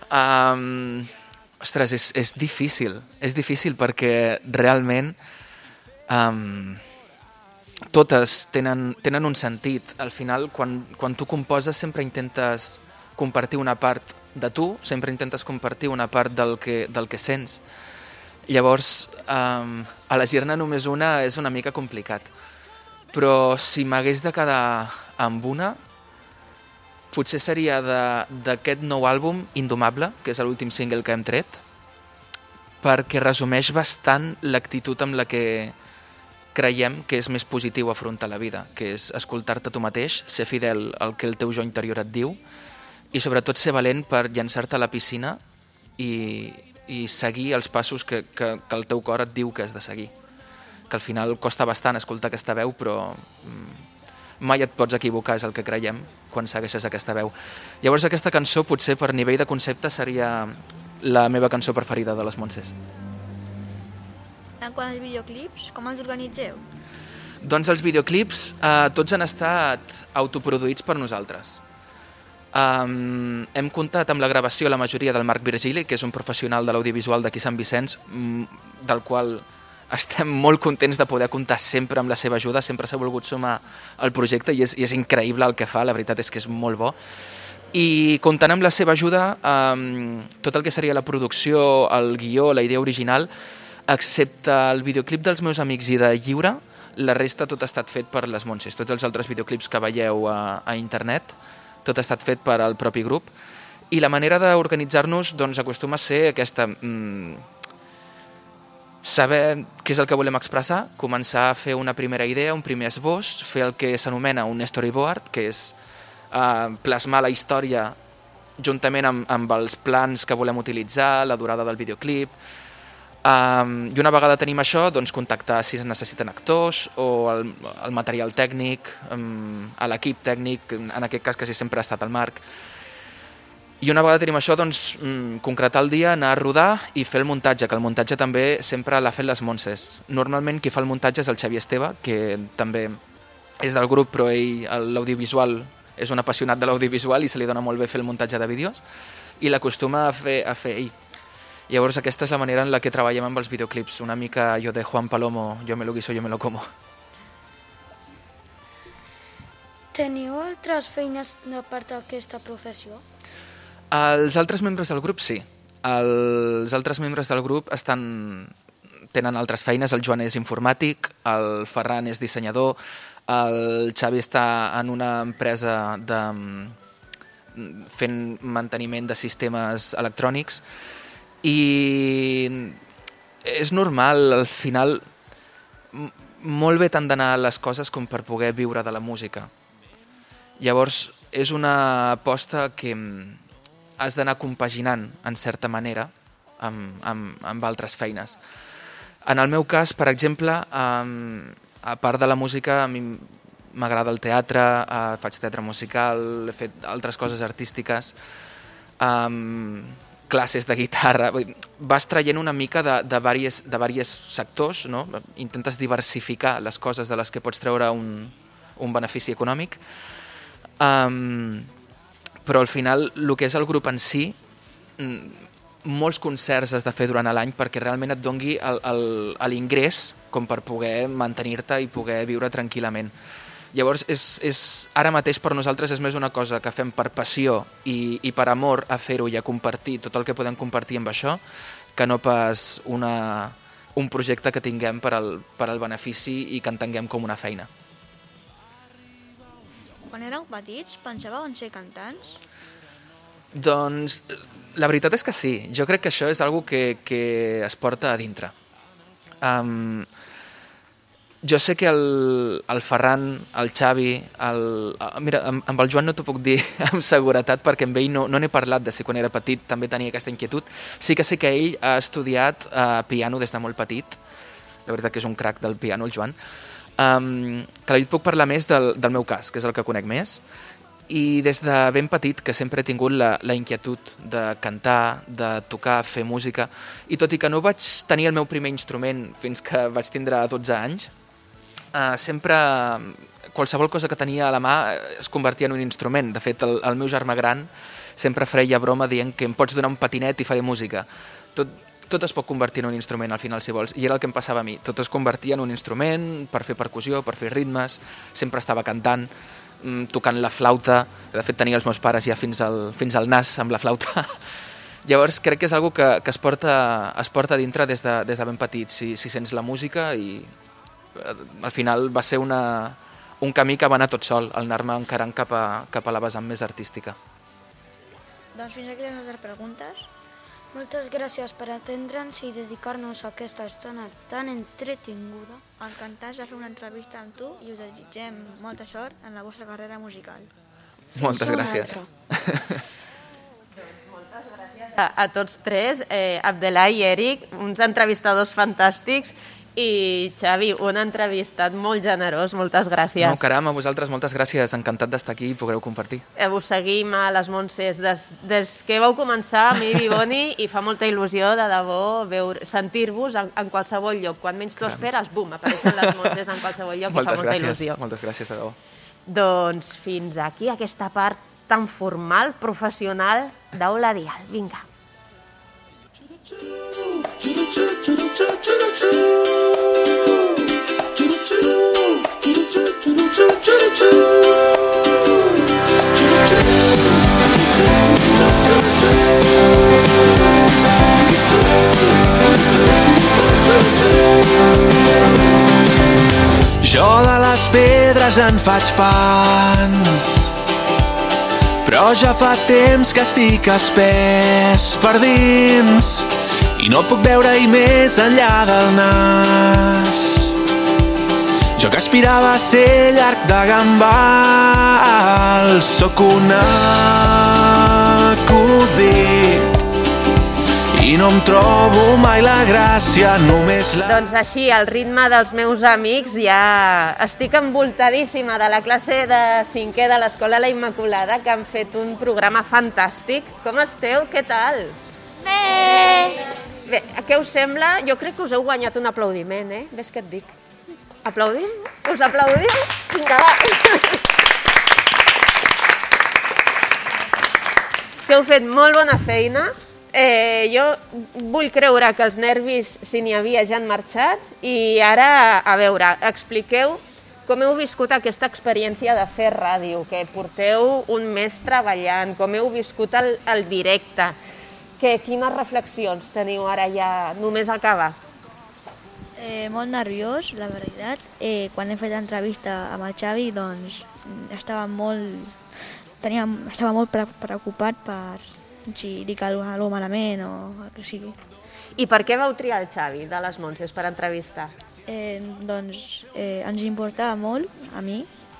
Ostres, és difícil perquè realment totes tenen un sentit. Al final, quan tu composes, sempre intentes compartir una part de tu, sempre intentes compartir una part del que sents. Llavors, elegir-ne només una és una mica complicat. Però si m'hagués de quedar amb una, potser seria d'aquest nou àlbum, Indomable, que és l'últim single que hem tret, perquè resumeix bastant l'actitud amb la que creiem que és més positiu afrontar la vida, que és escoltar-te tu mateix, ser fidel al que el teu jo interior et diu i sobretot ser valent per llançar-te a la piscina i seguir els passos que el teu cor et diu que has de seguir. Que al final costa bastant escoltar aquesta veu, però mai et pots equivocar, és el que creiem, quan segueixes aquesta veu. Llavors aquesta cançó, potser per nivell de concepte, seria la meva cançó preferida de les Montses. En quant als videoclips, com els organitzeu? Doncs els videoclips tots han estat autoproduïts per nosaltres. Hem comptat amb la gravació la majoria del Marc Virgili, que és un professional de l'audiovisual d'aquí Sant Vicenç, del qual estem molt contents de poder comptar sempre amb la seva ajuda, sempre s'ha volgut sumar al projecte i és increïble el que fa, la veritat és que és molt bo. I comptant amb la seva ajuda, tot el que seria la producció, el guió, la idea original, excepte el videoclip dels meus amics i de Lliure, la resta tot ha estat fet per les Montses. Tots els altres videoclips que veieu a internet, tot ha estat fet per al propi grup. I la manera d'organitzar-nos doncs, acostuma a ser aquesta. saber què és el que volem expressar, començar a fer una primera idea, un primer esbós, fer el que s'anomena un storyboard, que és plasmar la història juntament amb els plans que volem utilitzar, la durada del videoclip, i una vegada tenim això, doncs contactar si es necessiten actors o el material tècnic, a l'equip tècnic, en aquest cas quasi sempre ha estat el Marc. I una vegada tenim això, doncs concretar el dia, anar a rodar i fer el muntatge, que el muntatge també sempre l'ha fet les Montses. Normalment qui fa el muntatge és el Xavi Esteve, que també és del grup, però ell, l'audiovisual, és un apassionat de l'audiovisual i se li dona molt bé fer el muntatge de vídeos i l'acostuma a fer ell. Llavors aquesta és la manera en la que treballem amb els videoclips, una mica jo de Juan Palomo, yo me lo guiso, yo me lo como. Teniu altres feines a part d'aquesta professió? Els altres membres del grup sí. Els altres membres del grup tenen altres feines. El Joan és informàtic, el Ferran és dissenyador, el Xavi està en una empresa fent manteniment de sistemes electrònics i és normal, al final molt bé t'han d'anar les coses com per poder viure de la música. Llavors és una aposta que has d'anar compaginant en certa manera amb altres feines. En el meu cas, per exemple, a part de la música, a mi m'agrada el teatre, faig teatre musical, he fet altres coses artístiques, classes de guitarra. Vas traient una mica de diversos sectors, no? Intentes diversificar les coses de les que pots treure un benefici econòmic, però al final el que és el grup en si, molts concerts has de fer durant l'any perquè realment et dongui l'ingrés com per poder mantenir-te i poder viure tranquil·lament. Llavors, ara mateix per nosaltres és més una cosa que fem per passió i per amor a fer-ho i a compartir tot el que podem compartir amb això, que no pas un projecte que tinguem per al benefici i que entenguem com una feina. Quan éreu petits, pensàveu en ser cantants? Doncs la veritat és que sí. Jo crec que això és una cosa que es porta a dintre. Jo sé que el Ferran, el Xavi, mira, amb el Joan no t'ho puc dir amb seguretat perquè amb ell no n'he parlat de si quan era petit també tenia aquesta inquietud. Sí que sé que ell ha estudiat piano des de molt petit. La veritat que és un crac del piano, el Joan. Que et puc parlar més del meu cas, que és el que conec més. I des de ben petit, que sempre he tingut la inquietud de cantar, de tocar, fer música, i tot i que no vaig tenir el meu primer instrument fins que vaig tindre 12 anys, sempre qualsevol cosa que tenia a la mà es convertia en un instrument. De fet, el meu germà gran sempre feia broma dient que em pots donar un patinet i faré música. Tot es pot convertir en un instrument al final, si vols, i era el que em passava a mi. Tot es convertia en un instrument per fer percussió, per fer ritmes, sempre estava cantant, tocant la flauta. De fet, tenia els meus pares ja fins al nas amb la flauta. Llavors, crec que és una cosa que es porta dintre des de ben petit, si sents la música, i al final va ser un camí que va anar tot sol, al anar-me encarant cap a la vessant més artística. Doncs fins aquí les nostres preguntes. Moltes gràcies per atendre'ns i dedicar-nos a aquesta estona tan entretinguda. Encantats de fer una entrevista amb tu i us desitgem molta sort en la vostra carrera musical. Moltes gràcies. Moltes gràcies a tots tres, Abdelai i Eric, uns entrevistadors fantàstics, i Xavi, un entrevistat molt generós, moltes gràcies. No, caram, a vosaltres moltes gràcies, encantat d'estar aquí i podreu compartir. Us seguim a les Montses des que vau començar, a mi i Boni, i fa molta il·lusió, de debò, sentir-vos en qualsevol lloc. Quan menys t'ho esperes, bum, apareixen les Montses en qualsevol lloc i fa molta il·lusió. Moltes gràcies, de debò. Doncs fins aquí aquesta part tan formal, professional d'Aula Dial. Vinga. Jo de les pedres en faig pans, però ja fa temps que estic espès per dins i no puc veure-hi més enllà del nas. Jo que aspirava a ser llarg de gambal, sóc un acudit i no em trobo mai la gràcia, només la... Doncs així, al ritme dels meus amics, ja estic envoltadíssima de la classe de 5è de l'Escola La Immaculada, que han fet un programa fantàstic. Com esteu? Què tal? Bé, què us sembla? Jo crec que us heu guanyat un aplaudiment, eh? Ves què et dic. Aplaudim? Us aplaudim? Vinga, va! Que heu fet molt bona feina. Jo vull creure que els nervis, si n'hi havia, ja han marxat i ara, a veure, expliqueu com heu viscut aquesta experiència de fer ràdio, que porteu un mes treballant, com heu viscut el directe, quines reflexions teniu ara ja només acabar? Molt nerviós, la veritat. Quan hem fet l'entrevista amb el Xavi, doncs estava molt preocupat per si dic alguna cosa malament o el que sigui. I per què vau triar el Xavi de les Montses per entrevistar? Doncs ens importava molt, a mi,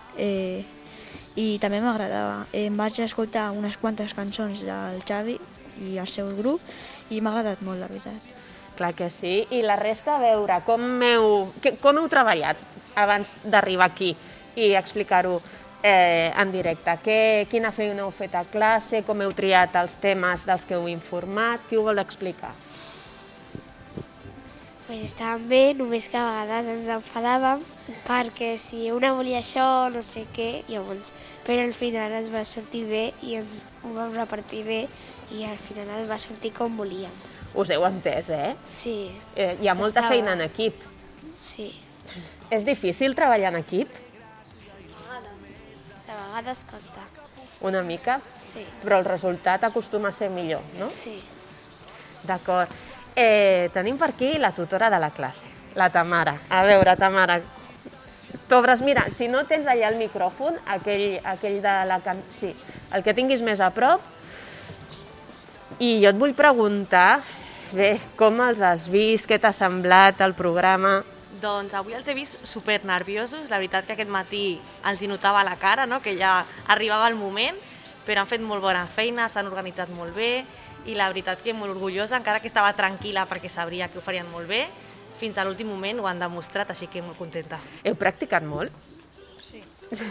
i també m'agradava. Em vaig escoltar unes quantes cançons del Xavi i el seu grup i m'ha agradat molt, la veritat. Clar que sí. I la resta, a veure, com heu treballat abans d'arribar aquí i explicar-ho en directe? Quina feina heu fet a classe? Com heu triat els temes dels que heu informat? Qui ho vol explicar? Pues estàvem bé, només que a vegades ens enfadàvem perquè si una volia això, no sé què, llavors, però al final ens va sortir bé i ens ho vam repartir bé i al final ens va sortir com volíem. Us heu entès, eh? Sí. Hi ha molta feina en equip. Sí. És difícil treballar en equip? De vegades costa. Una mica? Sí. Però el resultat acostuma a ser millor, no? Sí. D'acord. Tenim per aquí la tutora de la classe, la Tamara. A veure, Tamara, t'obres, mira, si no tens allà el micròfon, aquell de la... Sí, el que tinguis més a prop. I jo et vull preguntar, bé, com els has vist, què t'ha semblat el programa? Doncs avui els he vist super nerviosos, la veritat que aquest matí els hi notava a la cara, no? Que ja arribava el moment, però han fet molt bona feina, s'han organitzat molt bé i la veritat que molt orgullosa, encara que estava tranquil·la perquè sabria que ho farien molt bé, fins a l'últim moment ho han demostrat, així que molt contenta. Heu practicat molt? Sí.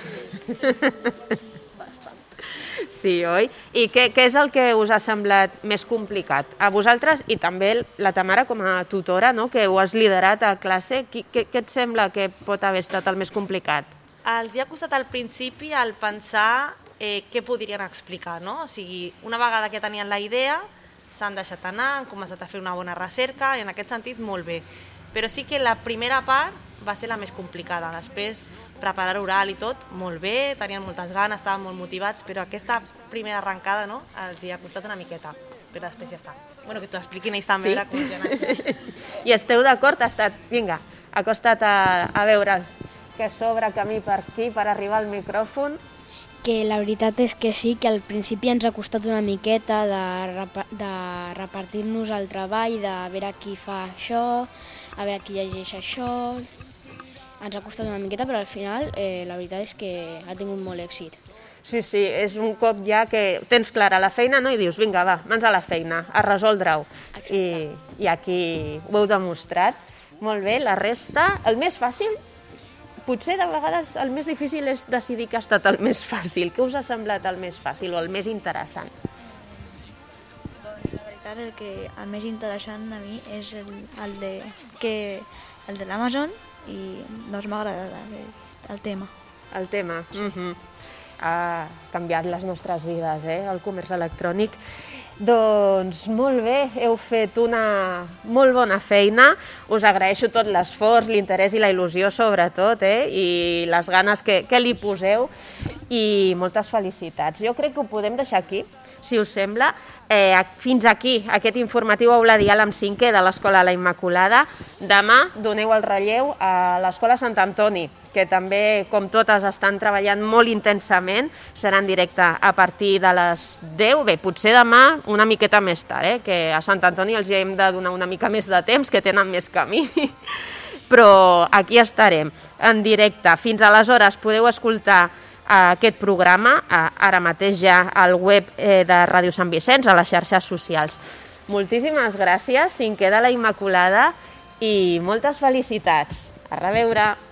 Sí, oi? I què és el que us ha semblat més complicat? A vosaltres i també la Tamara com a tutora, no? Que ho has liderat a classe, què et sembla que pot haver estat el més complicat? Els hi ha costat al principi el pensar què podrien explicar, no? O sigui, una vegada que tenien la idea, s'han deixat anar, han començat a fer una bona recerca, i en aquest sentit molt bé. Però sí que la primera part va ser la més complicada. Després, preparar oral i tot, molt bé, tenien moltes ganes, estaven molt motivats, però aquesta primera arrencada, no?, els hi ha costat una miqueta, però després ja està. Bueno, que t'ho expliquin ells també, sí? Com I esteu d'acord? Vinga, acosta't a veure que s'obre camí per aquí per arribar al micròfon. Que la veritat és que sí, que al principi ens ha costat una miqueta de repartir-nos el treball, de veure qui fa això, a veure qui llegeix això. Ens ha costat una miqueta, però al final la veritat és que ha tingut molt èxit. Sí, és un cop ja que tens clara la feina, no? I dius, vinga, va, mans a la feina, a resoldre-ho. I aquí ho heu demostrat. Molt bé, la resta, el més fàcil, potser de vegades el més difícil és decidir que ha estat el més fàcil. Què us ha semblat el més fàcil o el més interessant? Doncs la veritat és que el més interessant a mi és el de l'Amazon i doncs m'ha agradat el tema. El tema. Ha canviat les nostres vides, el comerç electrònic. Doncs molt bé, heu fet una molt bona feina. Us agraeixo tot l'esforç, l'interès i la il·lusió sobretot, i les ganes que li poseu. i moltes felicitats. Jo crec que ho podem deixar aquí, si us sembla. Fins aquí, aquest informatiu aula dial amb 5è de l'Escola La Immaculada. Demà doneu el relleu a l'Escola Sant Antoni, que també, com totes, estan treballant molt intensament. Serà en directe a partir de les 10. Bé, potser demà una miqueta més tard, que a Sant Antoni els hem de donar una mica més de temps, que tenen més camí. Però aquí estarem, en directe. Fins aleshores podeu escoltar aquest programa, ara mateix ja al web de Ràdio Sant Vicenç, a les xarxes socials. Moltíssimes gràcies, 5è de la Immaculada, i moltes felicitats. A reveure!